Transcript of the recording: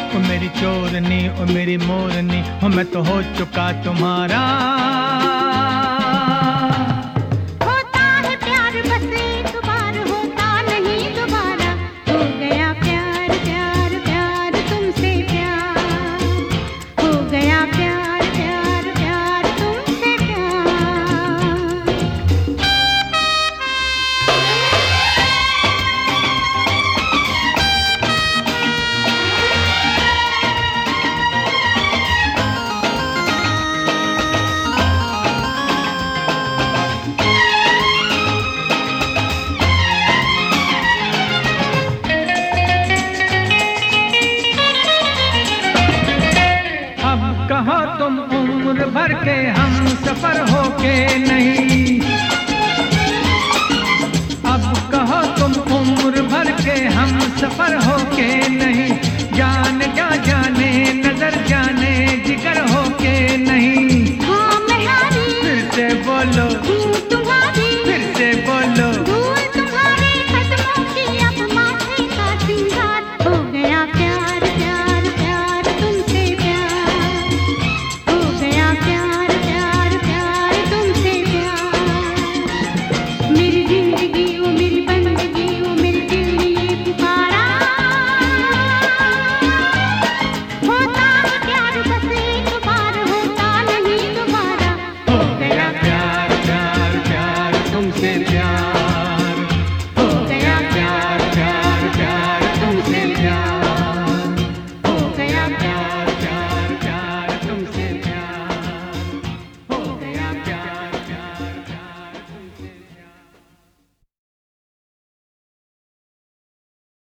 ओ मेरी चोरनी ओ मेरी मोरनी, हो मैं तो हो चुका तुम्हारा। होता है प्यार बस एक बार, होता नहीं दोबारा। हो गया प्यार प्यार प्यार तुमसे प्यार, हो गया प्यार प्यार प्यार तुमसे प्यार। अब कहो तुम उम्र भर के हम सफर हो के नहीं,